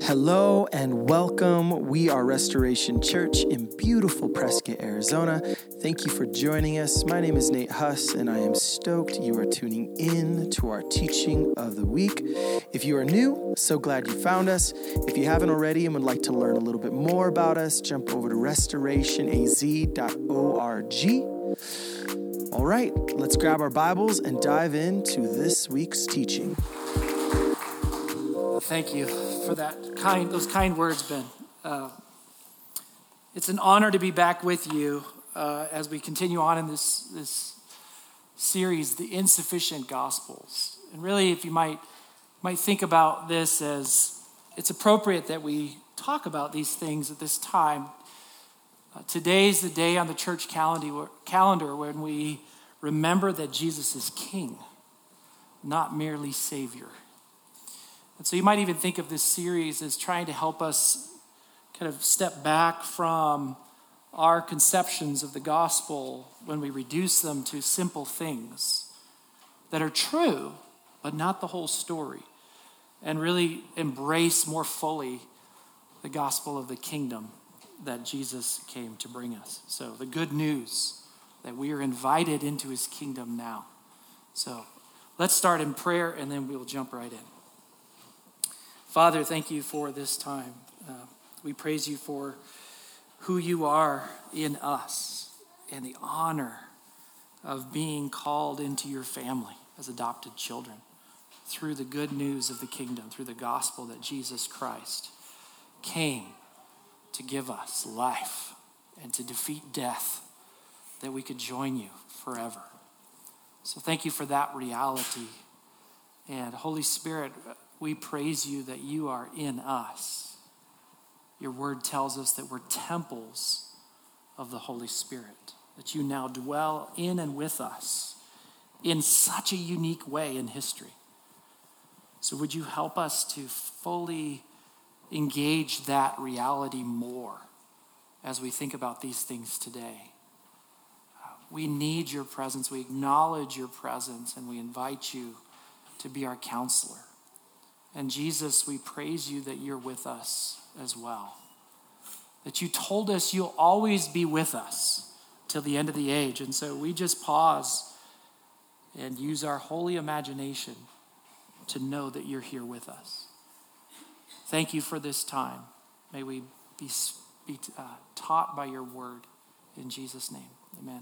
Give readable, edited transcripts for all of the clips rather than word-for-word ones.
Hello and welcome. We are Restoration Church in beautiful Prescott, Arizona. Thank you for joining us. My name is Nate Huss, and I am stoked you are tuning in to our teaching of the week. If you are new, so glad you found us. If you haven't already and would like to learn a little bit more about us, jump over to restorationaz.org. All right, let's grab our Bibles and dive into this week's teaching. Thank you for those kind words, Ben. It's an honor to be back with you as we continue on in this series, The Insufficient Gospels. And really, if you might think about this as it's appropriate that we talk about these things at this time. Today's the day on the church calendar when we remember that Jesus is King, not merely Savior. And so you might even think of this series as trying to help us kind of step back from our conceptions of the gospel when we reduce them to simple things that are true, but not the whole story, and really embrace more fully the gospel of the kingdom that Jesus came to bring us. So the good news that we are invited into his kingdom now. So let's start in prayer and then we'll jump right in. Father, thank you for this time. We praise you for who you are in us and the honor of being called into your family as adopted children through the good news of the kingdom, through the gospel that Jesus Christ came to give us life and to defeat death, that we could join you forever. So thank you for that reality. And Holy Spirit, we praise you that you are in us. Your word tells us that we're temples of the Holy Spirit, that you now dwell in and with us in such a unique way in history. So would you help us to fully engage that reality more as we think about these things today? We need your presence. We acknowledge your presence, and we invite you to be our counselor. And Jesus, we praise you that you're with us as well. That you told us you'll always be with us till the end of the age. And so we just pause and use our holy imagination to know that you're here with us. Thank you for this time. May we be taught by your word. In Jesus' name, amen.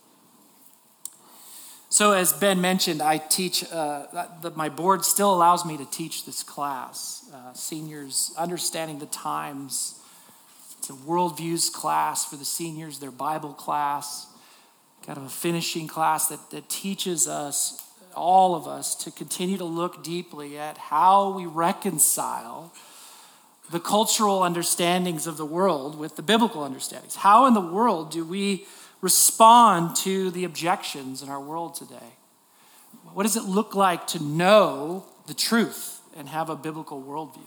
So as Ben mentioned, I teach, my board still allows me to teach this class, seniors understanding the times. It's a worldviews class for the seniors, their Bible class, kind of a finishing class that teaches us, all of us, to continue to look deeply at how we reconcile the cultural understandings of the world with the biblical understandings. How in the world do we respond to the objections in our world today? What does it look like to know the truth and have a biblical worldview?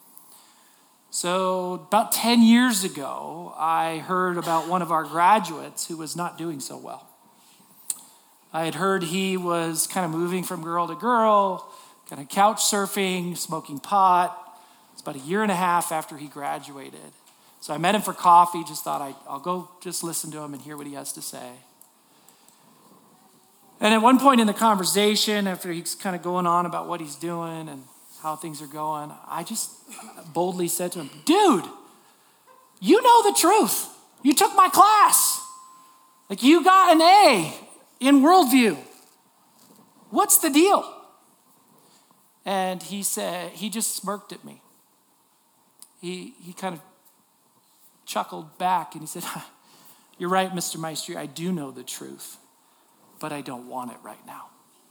So about 10 years ago, I heard about one of our graduates who was not doing so well. I had heard he was kind of moving from girl to girl, kind of couch surfing, smoking pot. It's about 1.5 years after he graduated. So I met him for coffee, just thought I'll go just listen to him and hear what he has to say. And at one point in the conversation, after he's kind of going on about what he's doing and how things are going, I just boldly said to him, dude, you know the truth. You took my class. Like, you got an A in worldview. What's the deal? And he just smirked at me. He kind of chuckled back and he said, you're right, Mr. Maestri, I do know the truth, but I don't want it right now.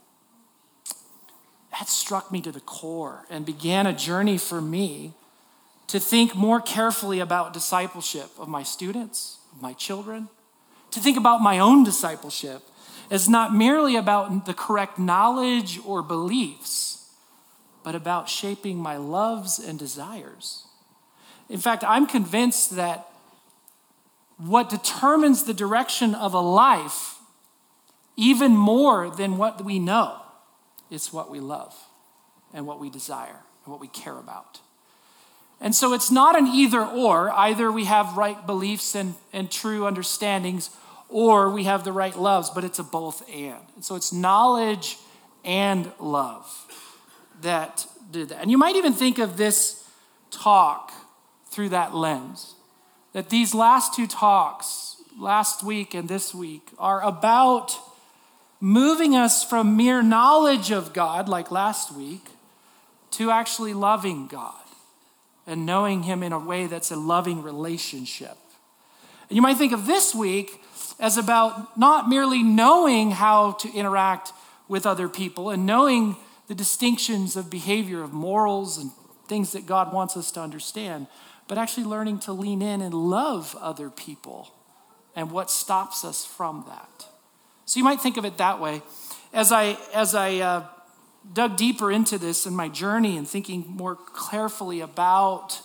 That struck me to the core and began a journey for me to think more carefully about discipleship of my students, of my children, to think about my own discipleship as not merely about the correct knowledge or beliefs, but about shaping my loves and desires. In fact, I'm convinced that what determines the direction of a life, even more than what we know, is what we love and what we desire and what we care about. And so it's not an either or. Either we have right beliefs and true understandings, or we have the right loves, but it's a both and. And so it's knowledge and love that did that. And you might even think of this talk through that lens, that these last two talks, last week and this week, are about moving us from mere knowledge of God, like last week, to actually loving God and knowing him in a way that's a loving relationship. And you might think of this week as about not merely knowing how to interact with other people and knowing the distinctions of behavior, of morals and things that God wants us to understand, but actually learning to lean in and love other people and what stops us from that. So you might think of it that way. As I dug deeper into this in my journey and thinking more carefully about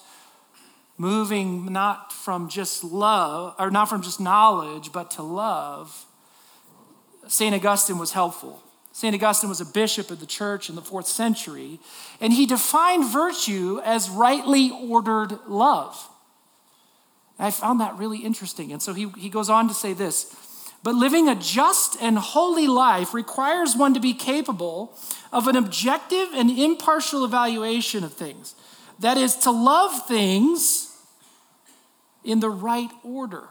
moving not from just love, or not from just knowledge, but to love, St. Augustine was helpful. St. Augustine was a bishop of the church in the 4th century, and he defined virtue as rightly ordered love. And I found that really interesting. And so he goes on to say this: but living a just and holy life requires one to be capable of an objective and impartial evaluation of things. That is, to love things in the right order,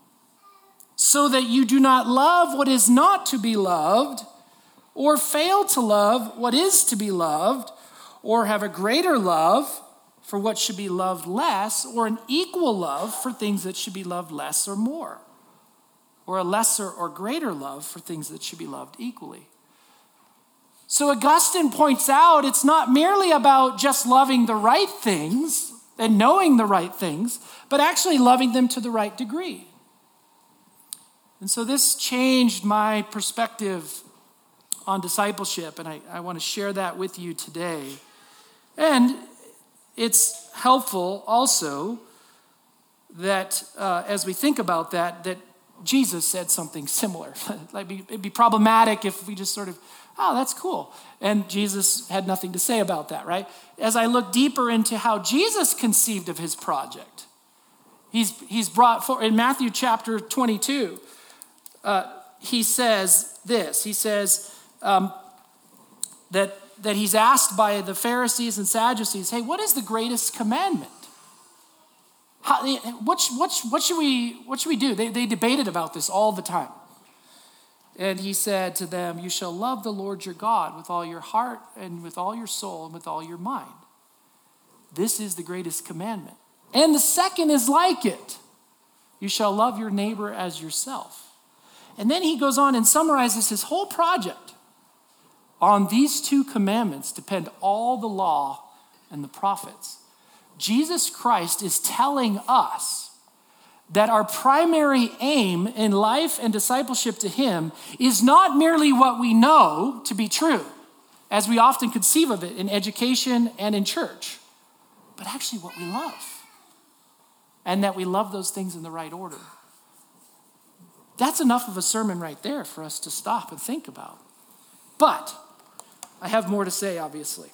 so that you do not love what is not to be loved, or fail to love what is to be loved, or have a greater love for what should be loved less, or an equal love for things that should be loved less or more, or a lesser or greater love for things that should be loved equally. So Augustine points out it's not merely about just loving the right things and knowing the right things, but actually loving them to the right degree. And so this changed my perspective on discipleship, and I want to share that with you today. And it's helpful also that as we think about that Jesus said something similar. It'd be problematic if we just sort of, oh, that's cool. And Jesus had nothing to say about that, right? As I look deeper into how Jesus conceived of his project, he's brought forward in Matthew chapter 22, he says this. He says that he's asked by the Pharisees and Sadducees, hey, what is the greatest commandment? What should we do? They debated about this all the time. And he said to them, you shall love the Lord your God with all your heart and with all your soul and with all your mind. This is the greatest commandment. And the second is like it. You shall love your neighbor as yourself. And then he goes on and summarizes his whole project. On these two commandments depend all the law and the prophets. Jesus Christ is telling us that our primary aim in life and discipleship to him is not merely what we know to be true, as we often conceive of it in education and in church, but actually what we love, and that we love those things in the right order. That's enough of a sermon right there for us to stop and think about. But I have more to say, obviously.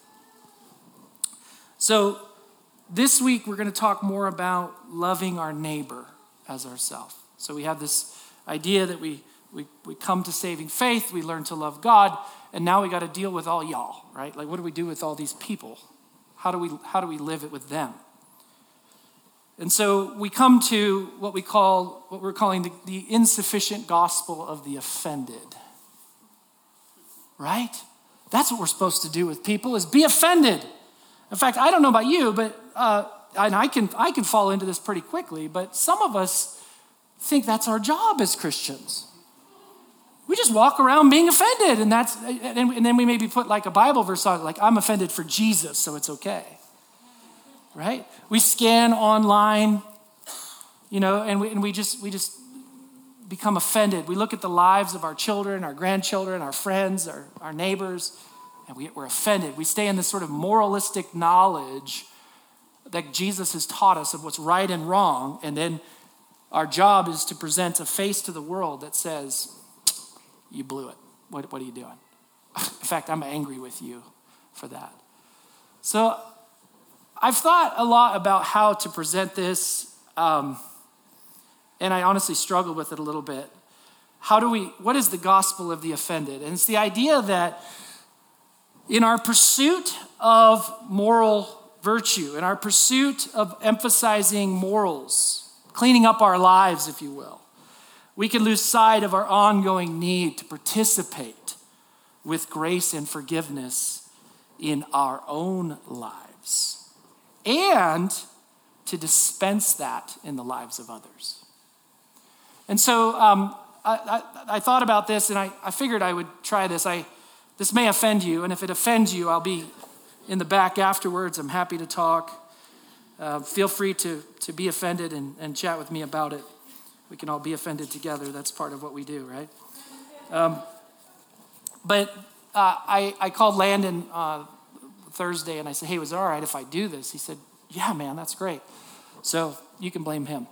So this week we're going to talk more about loving our neighbor as ourselves. So we have this idea that we come to saving faith, we learn to love God, and now we got to deal with all y'all, right? Like, what do we do with all these people? How do we live it with them? And so we come to what we're calling the insufficient gospel of the offended, right? That's what we're supposed to do with people, is be offended. In fact, I don't know about you, but and I can fall into this pretty quickly, but some of us think that's our job as Christians. We just walk around being offended, and then we maybe put like a Bible verse on it, like, I'm offended for Jesus, so it's okay, right? We scan online, and we just become offended. We look at the lives of our children, our grandchildren, our friends, our neighbors, and we're offended. We stay in this sort of moralistic knowledge that Jesus has taught us of what's right and wrong, and then our job is to present a face to the world that says, you blew it. What are you doing? In fact, I'm angry with you for that. So I've thought a lot about how to present this, and I honestly struggled with it a little bit. What is the gospel of the offended? And it's the idea that in our pursuit of moral virtue, in our pursuit of emphasizing morals, cleaning up our lives, if you will, we can lose sight of our ongoing need to participate with grace and forgiveness in our own lives and to dispense that in the lives of others. And so I thought about this, and I figured I would try this. This may offend you, and if it offends you, I'll be in the back afterwards. I'm happy to talk. Feel free to be offended and chat with me about it. We can all be offended together. That's part of what we do, right? But I called Landon Thursday, and I said, hey, was it all right if I do this? He said, yeah, man, that's great. So you can blame him.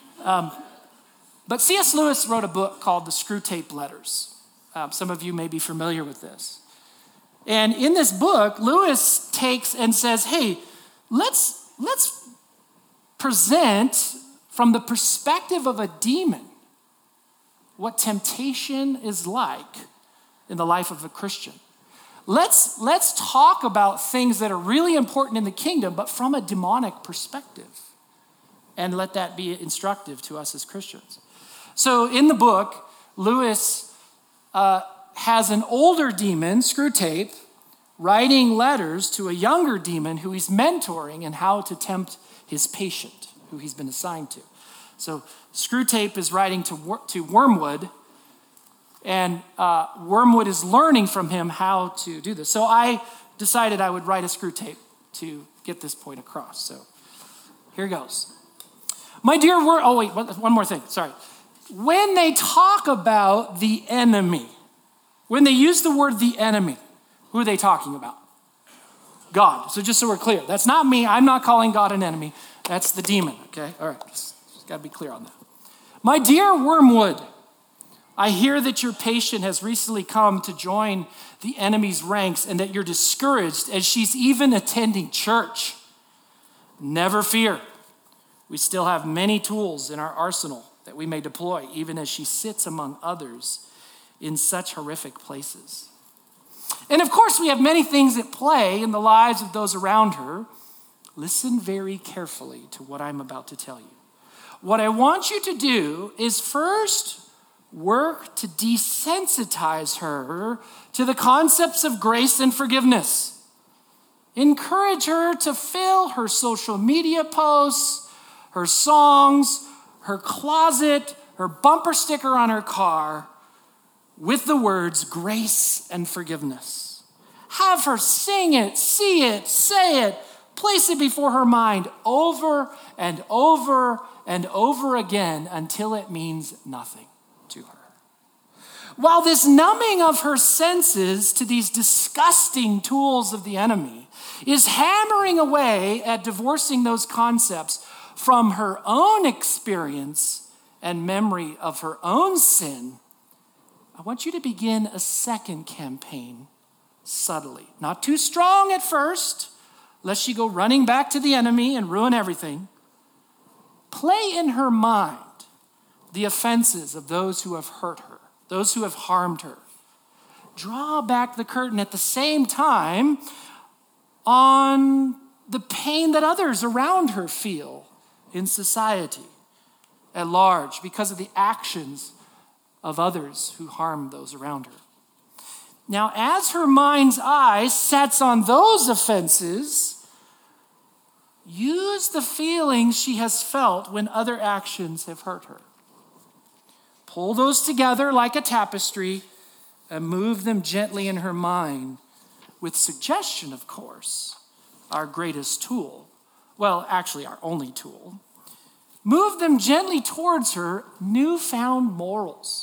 But C.S. Lewis wrote a book called The Screwtape Letters. Some of you may be familiar with this. And in this book, Lewis takes and says, hey, let's present from the perspective of a demon what temptation is like in the life of a Christian. Let's talk about things that are really important in the kingdom, but from a demonic perspective. And let that be instructive to us as Christians. So in the book, Lewis has an older demon, Screwtape, writing letters to a younger demon who he's mentoring in how to tempt his patient, who he's been assigned to. So Screwtape is writing to Wormwood, and Wormwood is learning from him how to do this. So I decided I would write a Screwtape to get this point across. So here goes. My dear one more thing, sorry. When they talk about the enemy, when they use the word the enemy, who are they talking about? God. So just so we're clear, that's not me. I'm not calling God an enemy. That's the demon, okay? All right, just got to be clear on that. My dear Wormwood, I hear that your patient has recently come to join the enemy's ranks and that you're discouraged as she's even attending church. Never fear. We still have many tools in our arsenal that we may deploy, even as she sits among others in such horrific places. And of course, we have many things at play in the lives of those around her. Listen very carefully to what I'm about to tell you. What I want you to do is first work to desensitize her to the concepts of grace and forgiveness. Encourage her to fill her social media posts, her songs, her closet, her bumper sticker on her car with the words grace and forgiveness. Have her sing it, see it, say it, place it before her mind over and over and over again until it means nothing to her. While this numbing of her senses to these disgusting tools of the enemy is hammering away at divorcing those concepts from her own experience and memory of her own sin, I want you to begin a second campaign subtly. Not too strong at first, lest she go running back to the enemy and ruin everything. Play in her mind the offenses of those who have hurt her, those who have harmed her. Draw back the curtain at the same time on the pain that others around her feel in society at large because of the actions of others who harm those around her. Now, as her mind's eye sets on those offenses, use the feelings she has felt when other actions have hurt her. Pull those together like a tapestry and move them gently in her mind with suggestion, of course, our greatest tool. Well, actually, our only tool. Move them gently towards her newfound morals.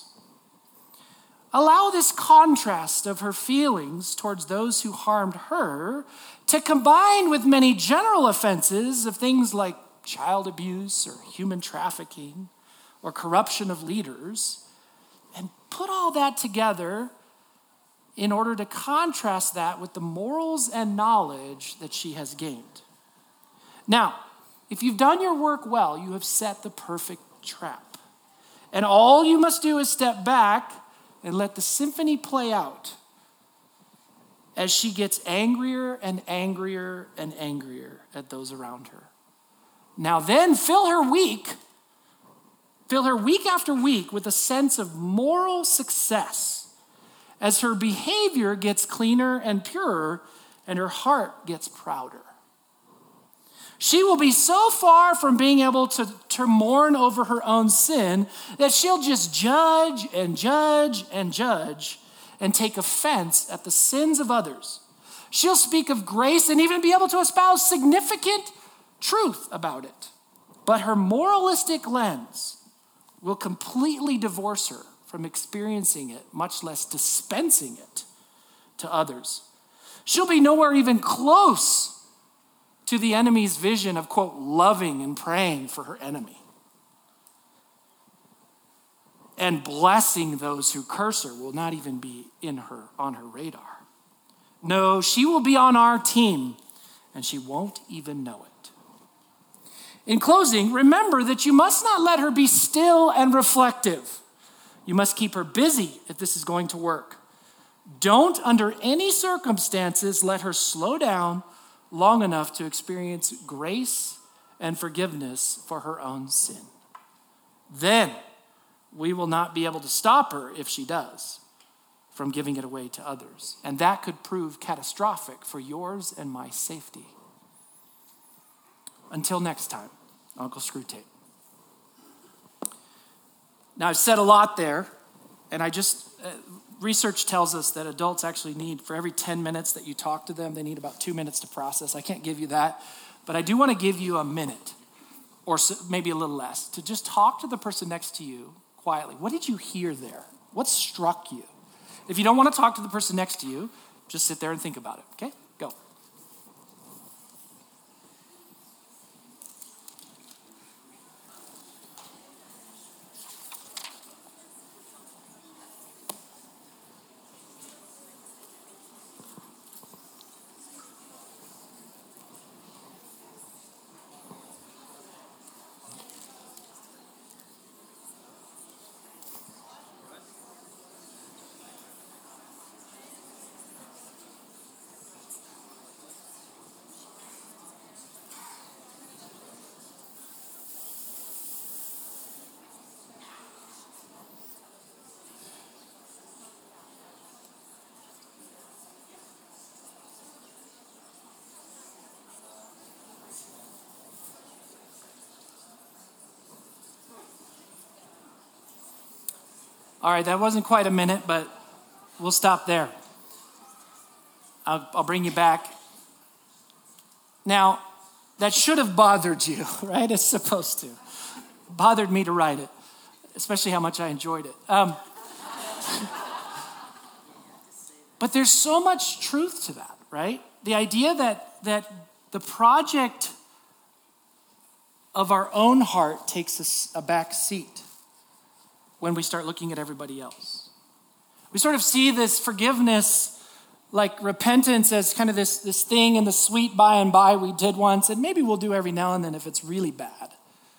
Allow this contrast of her feelings towards those who harmed her to combine with many general offenses of things like child abuse or human trafficking or corruption of leaders, and put all that together in order to contrast that with the morals and knowledge that she has gained. Now, if you've done your work well, you have set the perfect trap. And all you must do is step back and let the symphony play out as she gets angrier and angrier and angrier at those around her. Now then, fill her week after week with a sense of moral success as her behavior gets cleaner and purer and her heart gets prouder. She will be so far from being able to mourn over her own sin that she'll just judge and judge and judge and take offense at the sins of others. She'll speak of grace and even be able to espouse significant truth about it. But her moralistic lens will completely divorce her from experiencing it, much less dispensing it to others. She'll be nowhere even close to the enemy's vision of, quote, loving and praying for her enemy and blessing those who curse her will not even be on her radar. No, she will be on our team and she won't even know it. In closing, remember that you must not let her be still and reflective. You must keep her busy if this is going to work. Don't, under any circumstances, let her slow down long enough to experience grace and forgiveness for her own sin. Then we will not be able to stop her, if she does, from giving it away to others. And that could prove catastrophic for yours and my safety. Until next time, Uncle Screwtape. Now, I've said a lot there, and research tells us that adults actually need, for every 10 minutes that you talk to them, they need about 2 minutes to process. I can't give you that, but I do want to give you a minute, or maybe a little less, to just talk to the person next to you quietly. What did you hear there? What struck you? If you don't want to talk to the person next to you, just sit there and think about it, okay? Go. All right, that wasn't quite a minute, but we'll stop there. I'll bring you back. Now, that should have bothered you, right? It's supposed to. Bothered me to write it, especially how much I enjoyed it. But there's so much truth to that, right? The idea that the project of our own heart takes a back seat when we start looking at everybody else. We sort of see this forgiveness, like repentance, as kind of this thing in the sweet by and by we did once, and maybe we'll do every now and then if it's really bad.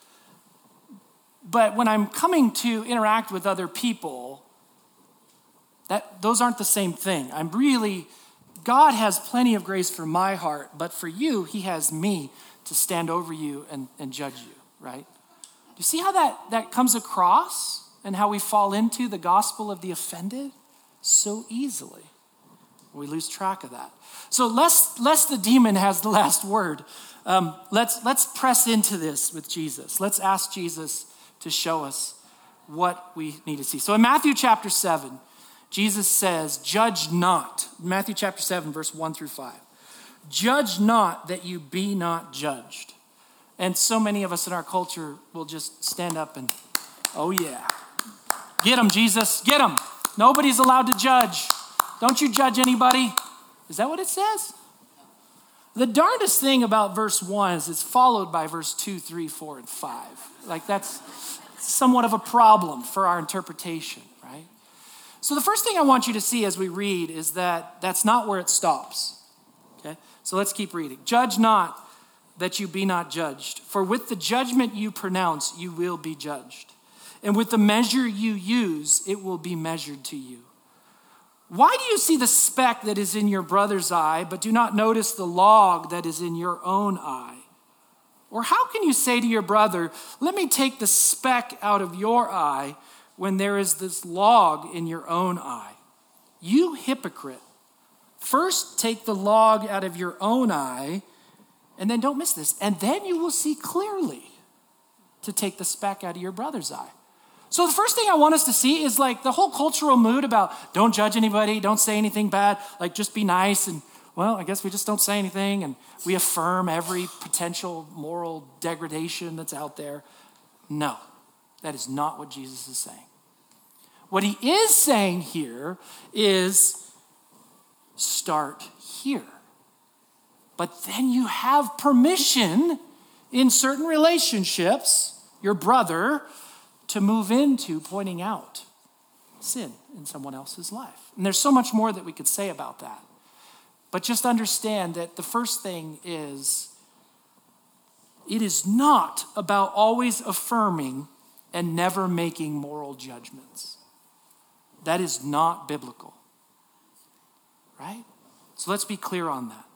But when I'm coming to interact with other people, those aren't the same thing. God has plenty of grace for my heart, but for you, he has me to stand over you and judge you, right? Do you see how that comes across? And how we fall into the gospel of the offended so easily. We lose track of that. So lest the demon has the last word, let's press into this with Jesus. Let's ask Jesus to show us what we need to see. So in Matthew chapter 7, Jesus says, judge not. Matthew chapter 7, verse 1 through 5. Judge not that you be not judged. And so many of us in our culture will just stand up and, oh yeah. Get him, Jesus, get him. Nobody's allowed to judge. Don't you judge anybody. Is that what it says? The darndest thing about verse 1 is it's followed by verse 2, 3, 4, and 5. Like that's somewhat of a problem for our interpretation, right? So the first thing I want you to see as we read is that that's not where it stops, okay? So let's keep reading. Judge not that you be not judged. For with the judgment you pronounce, you will be judged. And with the measure you use, it will be measured to you. Why do you see the speck that is in your brother's eye, but do not notice the log that is in your own eye? Or how can you say to your brother, let me take the speck out of your eye, when there is this log in your own eye? You hypocrite. First take the log out of your own eye, and then don't miss this, and then you will see clearly to take the speck out of your brother's eye. So the first thing I want us to see is like the whole cultural mood about don't judge anybody, don't say anything bad, like just be nice, and well, I guess we just don't say anything, and we affirm every potential moral degradation that's out there. No, that is not what Jesus is saying. What he is saying here is start here. But then you have permission in certain relationships, your brother, to move into pointing out sin in someone else's life. And there's so much more that we could say about that. But just understand that the first thing is, it is not about always affirming and never making moral judgments. That is not biblical, right? So let's be clear on that.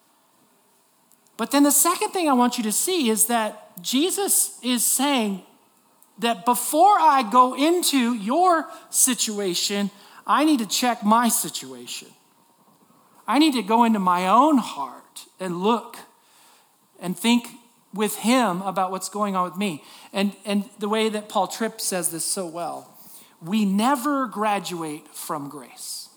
But then the second thing I want you to see is that Jesus is saying that before I go into your situation, I need to check my situation. I need to go into my own heart and look and think with him about what's going on with me. And the way that Paul Tripp says this so well, we never graduate from grace.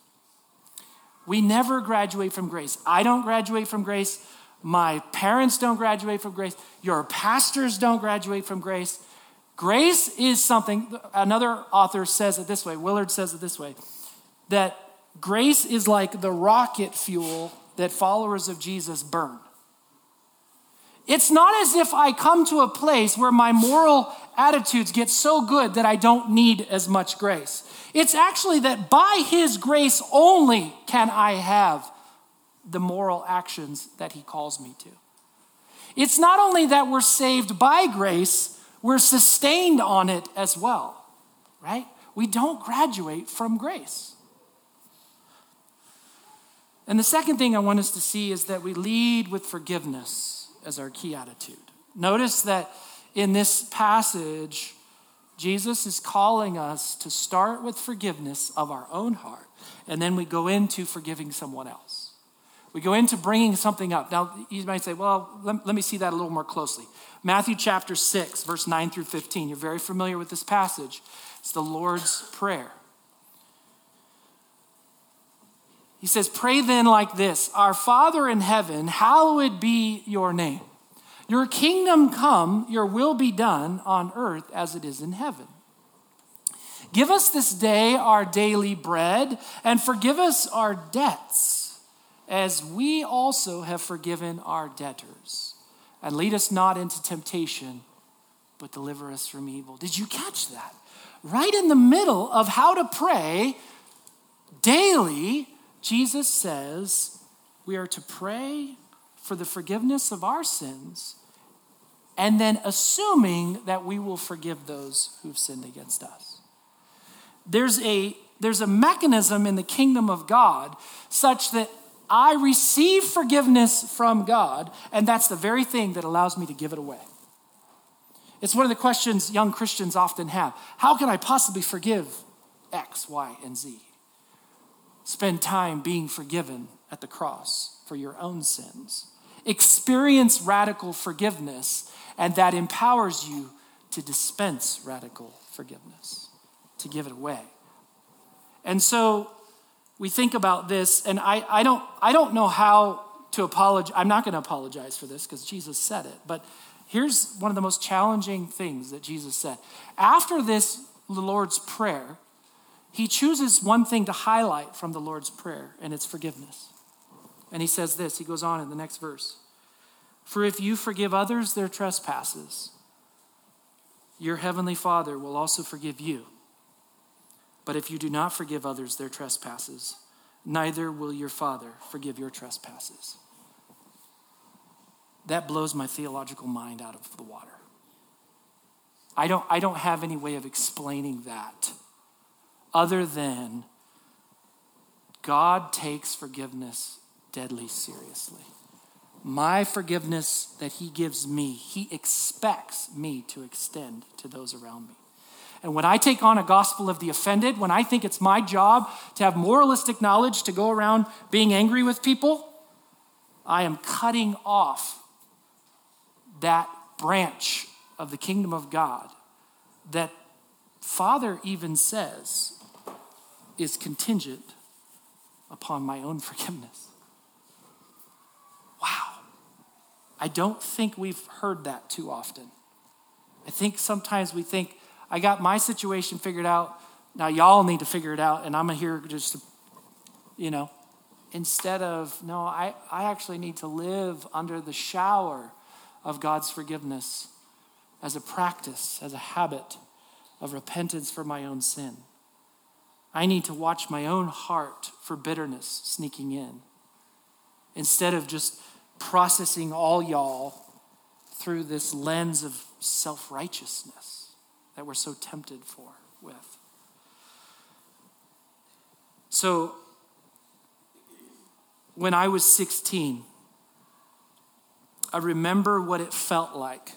We never graduate from grace. I don't graduate from grace. My parents don't graduate from grace. Your pastors don't graduate from grace. Grace is something, another author says it this way, Willard says it this way, that grace is like the rocket fuel that followers of Jesus burn. It's not as if I come to a place where my moral attitudes get so good that I don't need as much grace. It's actually that by his grace only can I have the moral actions that he calls me to. It's not only that we're saved by grace, we're sustained on it as well, right? We don't graduate from grace. And the second thing I want us to see is that we lead with forgiveness as our key attitude. Notice that in this passage, Jesus is calling us to start with forgiveness of our own heart, and then we go into forgiving someone else. We go into bringing something up. Now, you might say, well, let me see that a little more closely. Matthew chapter 6, verse 9 through 15. You're very familiar with this passage. It's the Lord's Prayer. He says, pray then like this, our Father in heaven, hallowed be your name. Your kingdom come, your will be done on earth as it is in heaven. Give us this day our daily bread, and forgive us our debts, as we also have forgiven our debtors. And lead us not into temptation, but deliver us from evil. Did you catch that? Right in the middle of how to pray daily, Jesus says we are to pray for the forgiveness of our sins, and then assuming that we will forgive those who've sinned against us. There's a mechanism in the kingdom of God such that I receive forgiveness from God, and that's the very thing that allows me to give it away. It's one of the questions young Christians often have. How can I possibly forgive X, Y, and Z? Spend time being forgiven at the cross for your own sins. Experience radical forgiveness, and that empowers you to dispense radical forgiveness, to give it away. And so we think about this, and I don't know how to apologize. I'm not going to apologize for this because Jesus said it, but here's one of the most challenging things that Jesus said. After this, the Lord's Prayer, he chooses one thing to highlight from the Lord's Prayer, and it's forgiveness. And he says this, he goes on in the next verse. For if you forgive others their trespasses, your heavenly Father will also forgive you. But if you do not forgive others their trespasses, neither will your Father forgive your trespasses. that blows my theological mind out of the water. I don't have any way of explaining that other than God takes forgiveness deadly seriously. My forgiveness that he gives me, he expects me to extend to those around me. And when I take on a gospel of the offended, when I think it's my job to have moralistic knowledge to go around being angry with people, I am cutting off that branch of the kingdom of God that Father even says is contingent upon my own forgiveness. Wow. I don't think we've heard that too often. I think sometimes we think, I got my situation figured out, now y'all need to figure it out, and I'm here just to, instead of, no, I actually need to live under the shower of God's forgiveness as a practice, as a habit of repentance for my own sin. I need to watch my own heart for bitterness sneaking in instead of just processing all y'all through this lens of self-righteousness that we're so tempted with. So, when I was 16, I remember what it felt like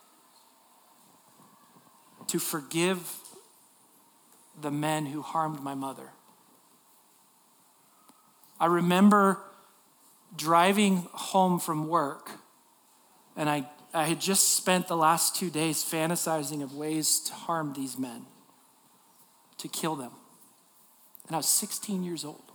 to forgive the men who harmed my mother. I remember driving home from work, and I had just spent the last 2 days fantasizing of ways to harm these men, to kill them. And I was 16 years old.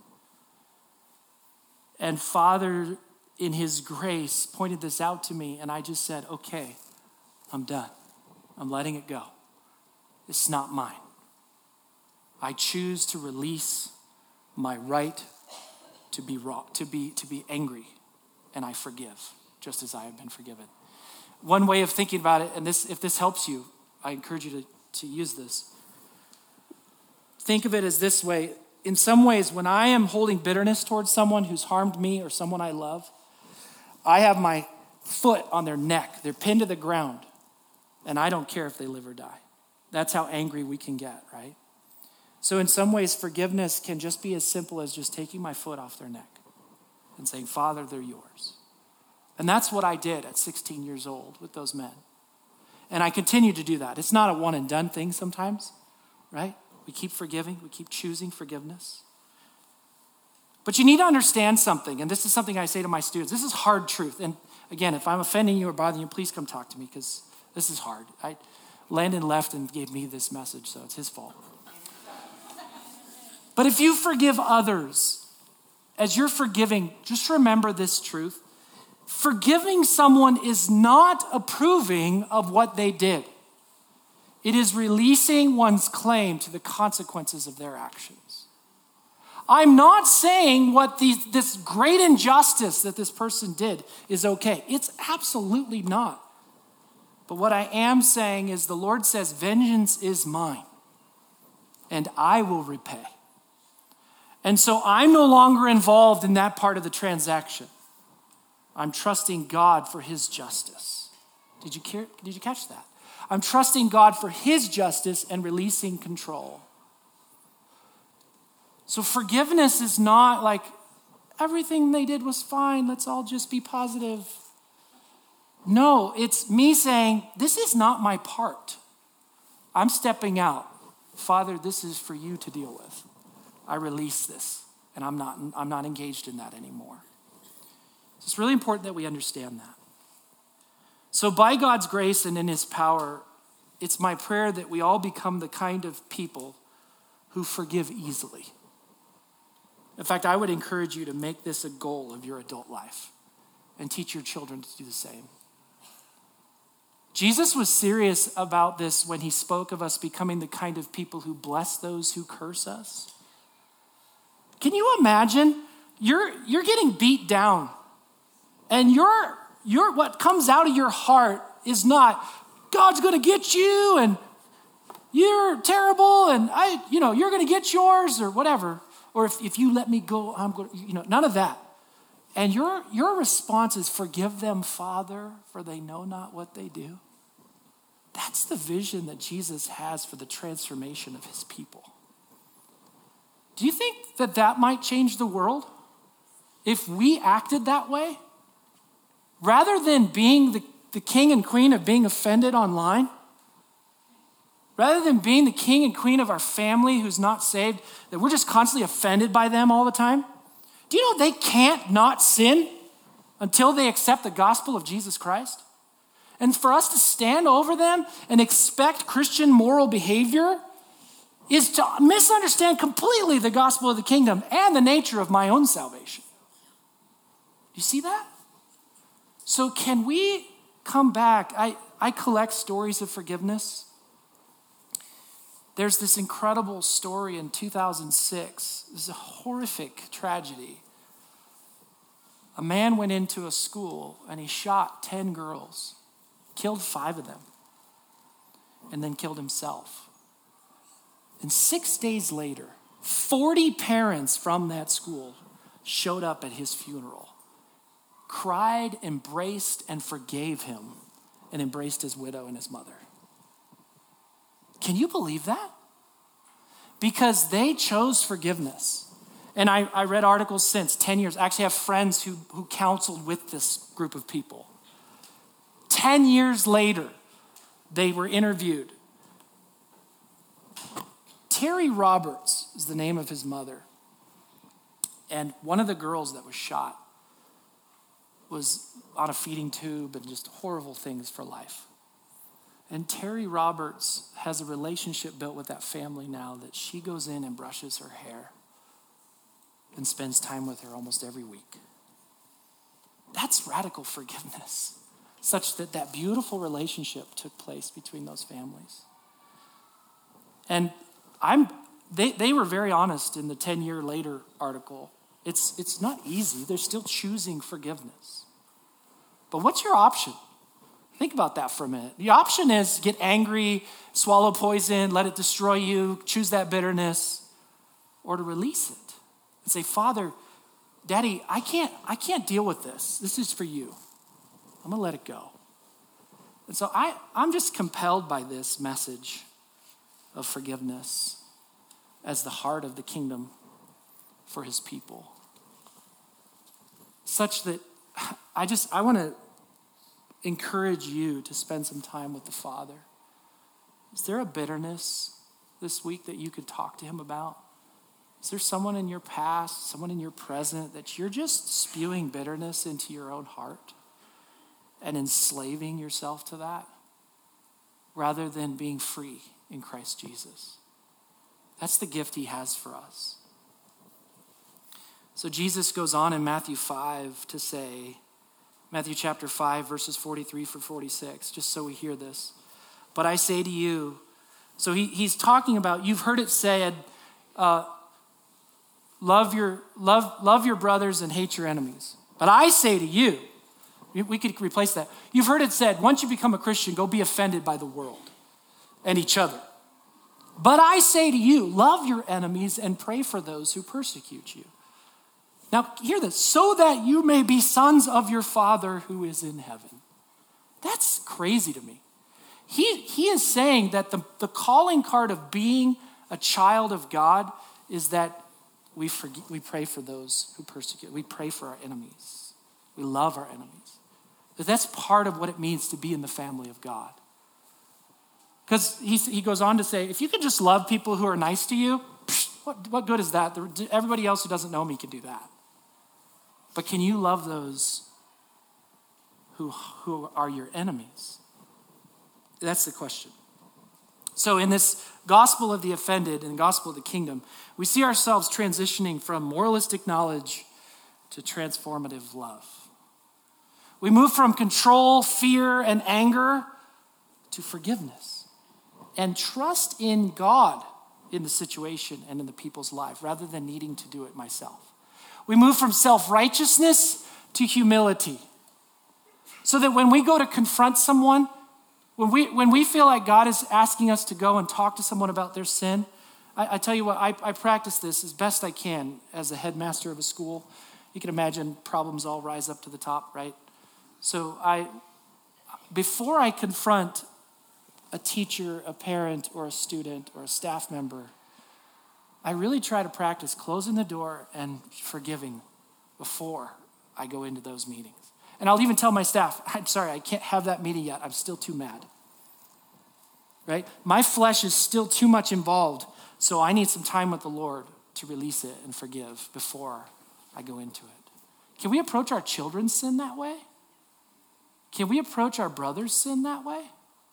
And Father, in his grace, pointed this out to me, and I just said, okay, I'm done. I'm letting it go. It's not mine. I choose to release my right to be wrong, to be angry, and I forgive, just as I have been forgiven. One way of thinking about it, and if this helps you, I encourage you to use this. Think of it as this way. In some ways, when I am holding bitterness towards someone who's harmed me or someone I love, I have my foot on their neck. They're pinned to the ground, and I don't care if they live or die. That's how angry we can get, right? So in some ways, forgiveness can just be as simple as just taking my foot off their neck and saying, Father, they're yours. And that's what I did at 16 years old with those men. And I continue to do that. It's not a one and done thing sometimes, right? We keep forgiving. We keep choosing forgiveness. But you need to understand something, and this is something I say to my students. This is hard truth. And again, if I'm offending you or bothering you, please come talk to me because this is hard. Landon left and gave me this message, so it's his fault. But if you forgive others, as you're forgiving, just remember this truth. Forgiving someone is not approving of what they did. It is releasing one's claim to the consequences of their actions. I'm not saying this great injustice that this person did is okay. It's absolutely not. But what I am saying is the Lord says, vengeance is mine, and I will repay. And so I'm no longer involved in that part of the transaction. I'm trusting God for his justice. Did you catch that? I'm trusting God for his justice and releasing control. So forgiveness is not like everything they did was fine. Let's all just be positive. No, it's me saying, this is not my part. I'm stepping out. Father, this is for you to deal with. I release this, and I'm not engaged in that anymore. So it's really important that we understand that. So by God's grace and in his power, it's my prayer that we all become the kind of people who forgive easily. In fact, I would encourage you to make this a goal of your adult life and teach your children to do the same. Jesus was serious about this when he spoke of us becoming the kind of people who bless those who curse us. Can you imagine? You're getting beat down, and what comes out of your heart is not, God's going to get you, and you're terrible, and you're going to get yours, or whatever. Or if you let me go, I'm going to, none of that. And your response is, forgive them, Father, for they know not what they do. That's the vision that Jesus has for the transformation of his people. Do you think that might change the world if we acted that way? Rather than being the king and queen of being offended online, rather than being the king and queen of our family who's not saved, that we're just constantly offended by them all the time. Do you know they can't not sin until they accept the gospel of Jesus Christ? And for us to stand over them and expect Christian moral behavior is to misunderstand completely the gospel of the kingdom and the nature of my own salvation. Do you see that? So can we come back? I collect stories of forgiveness. There's this incredible story in 2006. This is a horrific tragedy. A man went into a school and he shot 10 girls, killed 5 of them, and then killed himself. And 6 days later, 40 parents from that school showed up at his funeral, cried, embraced, and forgave him, and embraced his widow and his mother. Can you believe that? Because they chose forgiveness. And I read articles since, 10 years. I actually have friends who counseled with this group of people. 10 years later, they were interviewed. Terry Roberts is the name of his mother. And one of the girls that was shot was on a feeding tube and just horrible things for life. And Terry Roberts has a relationship built with that family now that she goes in and brushes her hair and spends time with her almost every week. That's radical forgiveness, such that that beautiful relationship took place between those families. And they were very honest in the 10-year later article. It's not easy. They're still choosing forgiveness. But what's your option? Think about that for a minute. The option is get angry, swallow poison, let it destroy you, choose that bitterness, or to release it and say, Father, Daddy, I can't deal with this. This is for you. I'm gonna let it go. And so I'm just compelled by this message of forgiveness as the heart of the kingdom for his people. Such that I want to encourage you to spend some time with the Father. Is there a bitterness this week that you could talk to him about? Is there someone in your past, someone in your present that you're just spewing bitterness into your own heart and enslaving yourself to that rather than being free in Christ Jesus? That's the gift he has for us. So Jesus goes on in Matthew 5 to say, Matthew chapter 5, verses 43 through 46, just so we hear this. But I say to you, so he's talking about, you've heard it said, love your brothers and hate your enemies. But I say to you, we could replace that. You've heard it said, once you become a Christian, go be offended by the world and each other. But I say to you, love your enemies and pray for those who persecute you. Now, hear this, so that you may be sons of your Father who is in heaven. That's crazy to me. He is saying that the calling card of being a child of God is that we pray for those who persecute. We pray for our enemies. We love our enemies. That's part of what it means to be in the family of God. Because he goes on to say, if you could just love people who are nice to you, what good is that? Everybody else who doesn't know me can do that. But can you love those who are your enemies? That's the question. So in this gospel of the offended and gospel of the kingdom, we see ourselves transitioning from moralistic knowledge to transformative love. We move from control, fear, and anger to forgiveness and trust in God in the situation and in the people's life rather than needing to do it myself. We move from self-righteousness to humility. So that when we go to confront someone, when we feel like God is asking us to go and talk to someone about their sin, I tell you what, I practice this as best I can as a headmaster of a school. You can imagine problems all rise up to the top, right? So before I confront a teacher, a parent, or a student, or a staff member, I really try to practice closing the door and forgiving before I go into those meetings. And I'll even tell my staff, I'm sorry, I can't have that meeting yet. I'm still too mad. Right? My flesh is still too much involved, so I need some time with the Lord to release it and forgive before I go into it. Can we approach our children's sin that way? Can we approach our brother's sin that way?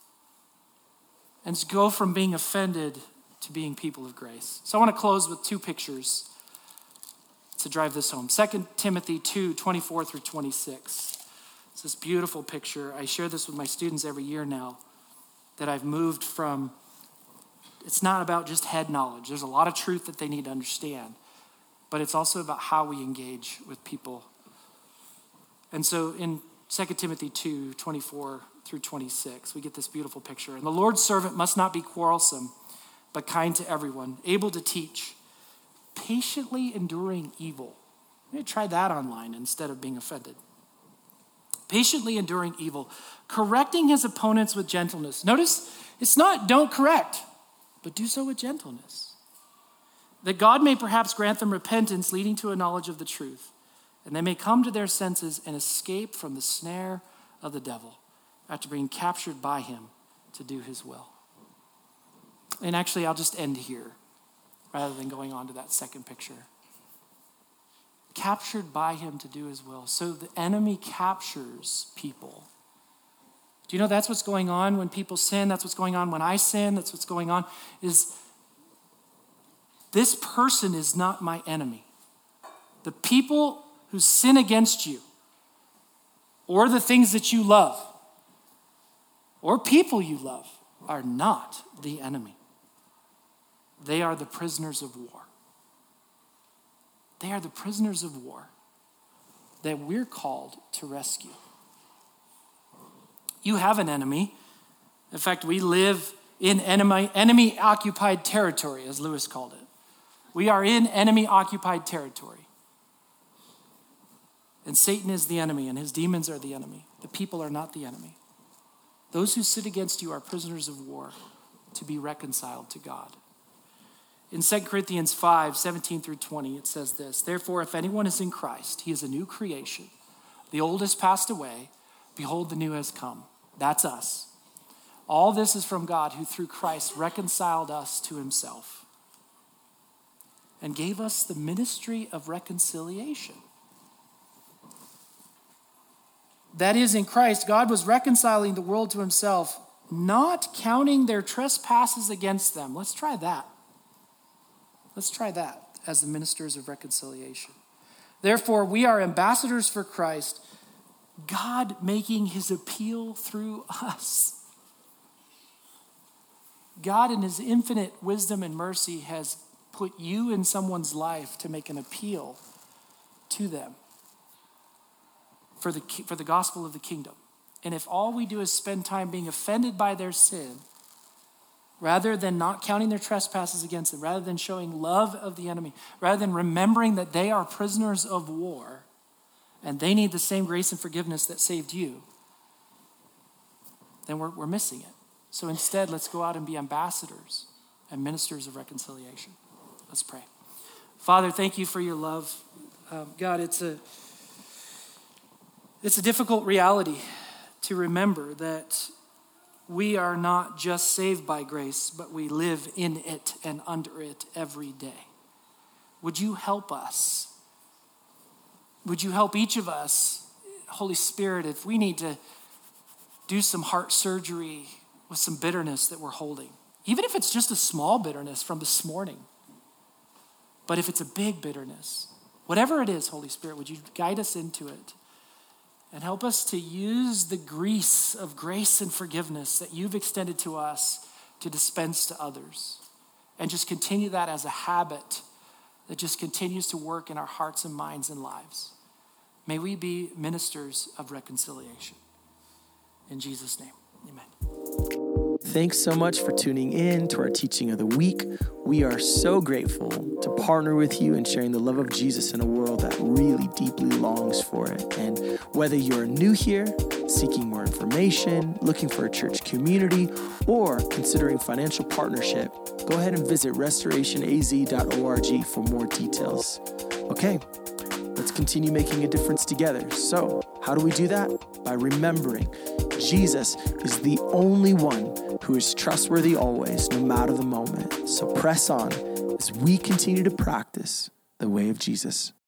And go from being offended to being people of grace. So I want to close with two pictures to drive this home. 2 Timothy 2, 24 through 26. It's this beautiful picture. I share this with my students every year now, that I've moved from, it's not about just head knowledge. There's a lot of truth that they need to understand, but it's also about how we engage with people. And so in 2 Timothy 2, 24 through 26, we get this beautiful picture. And the Lord's servant must not be quarrelsome, but kind to everyone, able to teach, patiently enduring evil. Maybe try that online instead of being offended. Patiently enduring evil, correcting his opponents with gentleness. Notice, it's not don't correct, but do so with gentleness. That God may perhaps grant them repentance leading to a knowledge of the truth, and they may come to their senses and escape from the snare of the devil after being captured by him to do his will. And actually, I'll just end here rather than going on to that second picture. Captured by him to do his will. So the enemy captures people. Do you know that's what's going on when people sin? That's what's going on when I sin. That's what's going on is this person is not my enemy. The people who sin against you, or the things that you love, or people you love, are not the enemy. They are the prisoners of war. They are the prisoners of war that we're called to rescue. You have an enemy. In fact, we live in enemy-occupied territory, as Lewis called it. We are in enemy-occupied territory. And Satan is the enemy, and his demons are the enemy. The people are not the enemy. Those who sit against you are prisoners of war to be reconciled to God. In 2 Corinthians 5, 17 through 20, it says this, therefore, if anyone is in Christ, he is a new creation. The old has passed away. Behold, the new has come. That's us. All this is from God, who through Christ reconciled us to himself and gave us the ministry of reconciliation. That is, in Christ, God was reconciling the world to himself, not counting their trespasses against them. Let's try that. Let's try that as the ministers of reconciliation. Therefore, we are ambassadors for Christ, God making his appeal through us. God, in his infinite wisdom and mercy, has put you in someone's life to make an appeal to them for the gospel of the kingdom. And if all we do is spend time being offended by their sin, rather than not counting their trespasses against them, rather than showing love of the enemy, rather than remembering that they are prisoners of war and they need the same grace and forgiveness that saved you, then we're missing it. So instead, let's go out and be ambassadors and ministers of reconciliation. Let's pray. Father, thank you for your love. God, it's a difficult reality to remember that we are not just saved by grace, but we live in it and under it every day. Would you help us? Would you help each of us, Holy Spirit, if we need to do some heart surgery with some bitterness that we're holding, even if it's just a small bitterness from this morning, but if it's a big bitterness, whatever it is, Holy Spirit, would you guide us into it? And help us to use the grease of grace and forgiveness that you've extended to us to dispense to others. And just continue that as a habit that just continues to work in our hearts and minds and lives. May we be ministers of reconciliation. In Jesus' name, amen. Thanks so much for tuning in to our teaching of the week. We are so grateful to partner with you in sharing the love of Jesus in a world that really deeply longs for it. And whether you're new here, seeking more information, looking for a church community, or considering financial partnership, go ahead and visit restorationaz.org for more details. Okay, let's continue making a difference together. So, how do we do that? By remembering Jesus is the only one who is trustworthy always, no matter the moment. So press on as we continue to practice the way of Jesus.